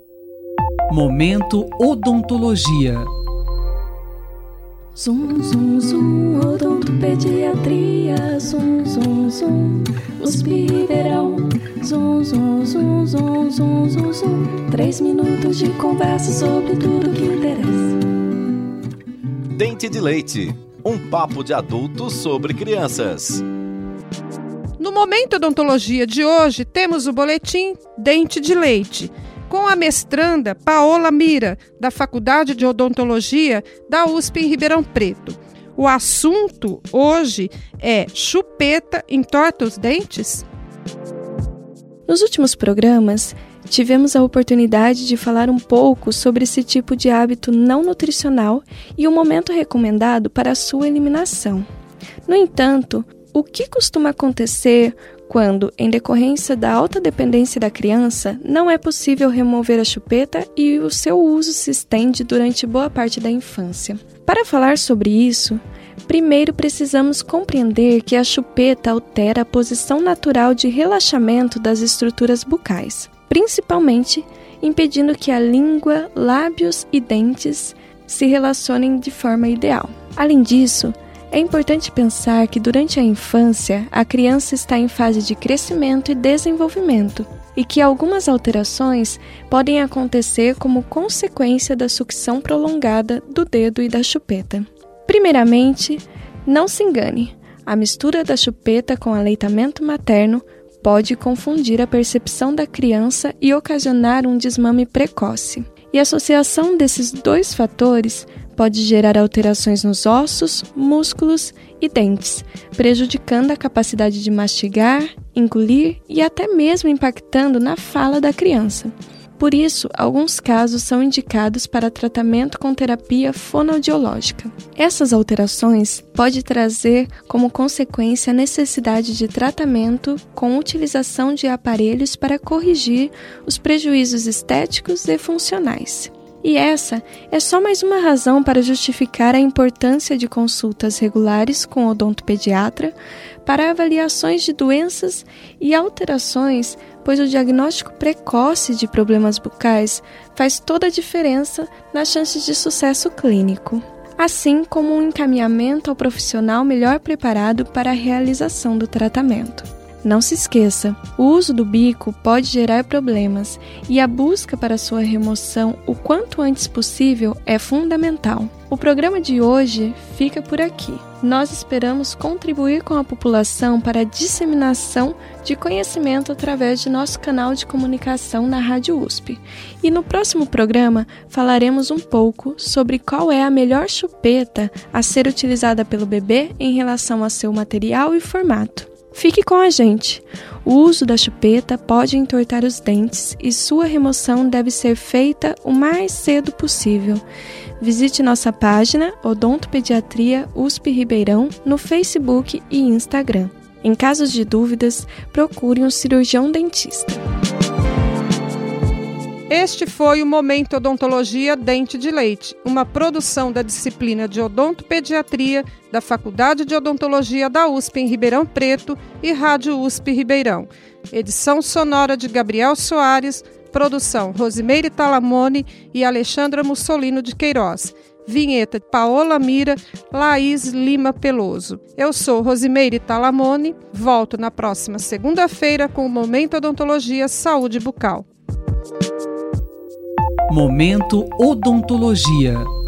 Momento Odontologia. Zum, zum, zum, odontopediatria. Zum, zum, zum, USP Ribeirão. Zum, zum, zum, zum, zum, zum, zum. 3 minutos de conversa sobre tudo que interessa. Dente de Leite, um papo de adultos sobre crianças. No Momento Odontologia de hoje, temos o boletim Dente de Leite, com a mestranda Paola Mira, da Faculdade de Odontologia da USP em Ribeirão Preto. O assunto hoje é: chupeta entorta os dentes? Nos últimos programas, tivemos a oportunidade de falar um pouco sobre esse tipo de hábito não nutricional e o momento recomendado para a sua eliminação. No entanto, o que costuma acontecer quando, em decorrência da alta dependência da criança, não é possível remover a chupeta e o seu uso se estende durante boa parte da infância? Para falar sobre isso, primeiro precisamos compreender que a chupeta altera a posição natural de relaxamento das estruturas bucais, principalmente impedindo que a língua, lábios e dentes se relacionem de forma ideal. Além disso, é importante pensar que durante a infância, a criança está em fase de crescimento e desenvolvimento e que algumas alterações podem acontecer como consequência da sucção prolongada do dedo e da chupeta. Primeiramente, não se engane, a mistura da chupeta com aleitamento materno pode confundir a percepção da criança e ocasionar um desmame precoce. E a associação desses dois fatores pode gerar alterações nos ossos, músculos e dentes, prejudicando a capacidade de mastigar, engolir e até mesmo impactando na fala da criança. Por isso, alguns casos são indicados para tratamento com terapia fonoaudiológica. Essas alterações podem trazer como consequência a necessidade de tratamento com utilização de aparelhos para corrigir os prejuízos estéticos e funcionais. E essa é só mais uma razão para justificar a importância de consultas regulares com o odontopediatra para avaliações de doenças e alterações, pois o diagnóstico precoce de problemas bucais faz toda a diferença nas chances de sucesso clínico, assim como um encaminhamento ao profissional melhor preparado para a realização do tratamento. Não se esqueça, o uso do bico pode gerar problemas e a busca para sua remoção o quanto antes possível é fundamental. O programa de hoje fica por aqui. Nós esperamos contribuir com a população para a disseminação de conhecimento através de nosso canal de comunicação na Rádio USP. E no próximo programa falaremos um pouco sobre qual é a melhor chupeta a ser utilizada pelo bebê em relação a seu material e formato. Fique com a gente! O uso da chupeta pode entortar os dentes e sua remoção deve ser feita o mais cedo possível. Visite nossa página Odontopediatria USP Ribeirão no Facebook e Instagram. Em casos de dúvidas, procure um cirurgião dentista. Este foi o Momento Odontologia Dente de Leite, uma produção da disciplina de Odontopediatria da Faculdade de Odontologia da USP em Ribeirão Preto e Rádio USP Ribeirão. Edição sonora de Gabriel Soares, produção Rosimeire Talamone e Alexandra Mussolino de Queiroz. Vinheta Paola Mira, Laís Lima Peloso. Eu sou Rosimeire Talamone, volto na próxima segunda-feira com o Momento Odontologia Saúde Bucal. Momento Odontologia.